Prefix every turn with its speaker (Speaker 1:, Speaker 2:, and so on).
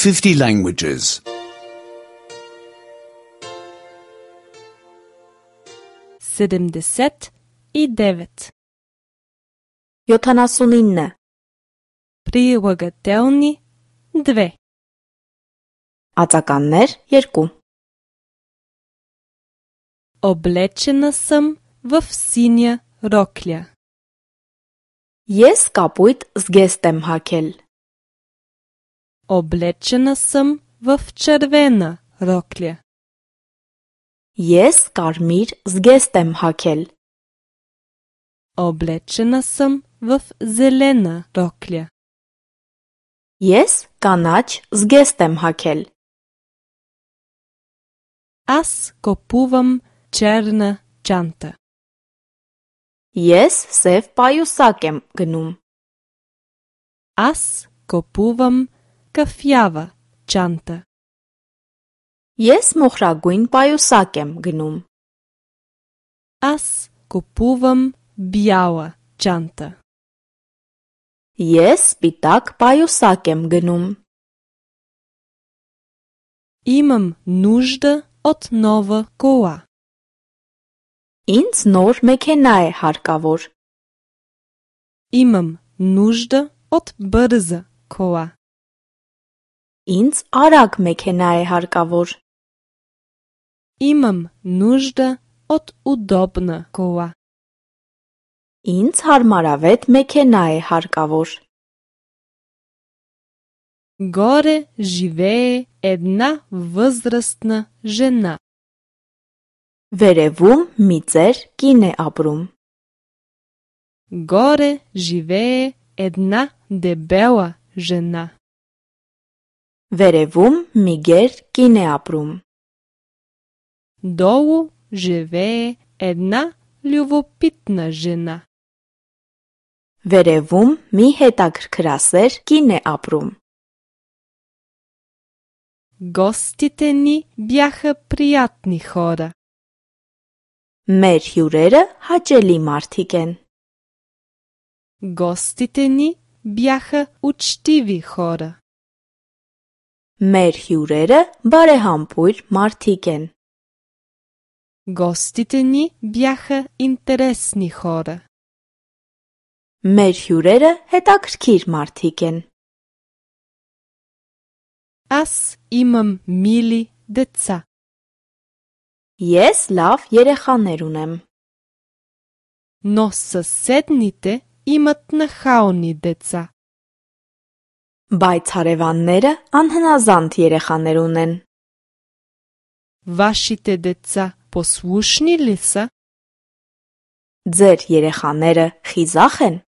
Speaker 1: 50 languages.
Speaker 2: 79.
Speaker 3: 79.
Speaker 2: Прилагателни 2.
Speaker 3: Ածականներ 2.
Speaker 2: Облечена съм в синя рокля.
Speaker 3: Ես կապույտ զգեստ եմ հագել.
Speaker 2: Облечена съм в червена рокля.
Speaker 3: Ես կարմիր զգեստ եմ հագել.
Speaker 2: Облечена съм в зелена рокля.
Speaker 3: Ես կանաչ զգեստ եմ հագել.
Speaker 2: Аз купувам черна чанта.
Speaker 3: Ես սև պայուսակ եմ գնում.
Speaker 2: Аз купувам кафява чанта.
Speaker 3: Ես մոխրագույն պայուսակ եմ գնում.
Speaker 2: Аз купувам бяла чанта.
Speaker 3: Ես սպիտակ պայուսակ եմ գնում.
Speaker 2: Имам нужда от нова кола.
Speaker 3: Ինձ նոր մեքենա է հարկավոր.
Speaker 2: Имам нужда от бърза кола.
Speaker 3: Ինձ արագ մեքենա է հարկավոր.
Speaker 2: Имам нужда от удобна кола.
Speaker 3: Ինձ հարմարավետ մեքենա է հարկավոր.
Speaker 2: Горе живее една възрастна жена.
Speaker 3: Վերևում մի ծեր կին է ապրում.
Speaker 2: Горе живее една дебела жена.
Speaker 3: Վերևում մի գեր կին է ապրում.
Speaker 2: Долу живее една любопитна жена.
Speaker 3: Վերևում մի հետաքրքրասեր կին է ապրում.
Speaker 2: Гостите ни бяха приятни хора.
Speaker 3: Մեր հյուրերը հաճելի մարդիկ են.
Speaker 2: Гостите ни бяха учтиви хора.
Speaker 3: Մեր հյուրերը բարեհամբույր մարդիկ են.
Speaker 2: Гостите ни бяха интересни хора.
Speaker 3: Մեր հյուրերը հետաքրքիր մարդիկ են.
Speaker 2: Аз имам мили деца.
Speaker 3: Ես լավ երեխաներ ունեմ.
Speaker 2: Но съседните имат нахални деца.
Speaker 3: Բայց հարևանները անհնազանդ երեխաներ ունեն.
Speaker 2: Вашите деца послушни ли са?
Speaker 3: Ձեր երեխաները խիզախ են?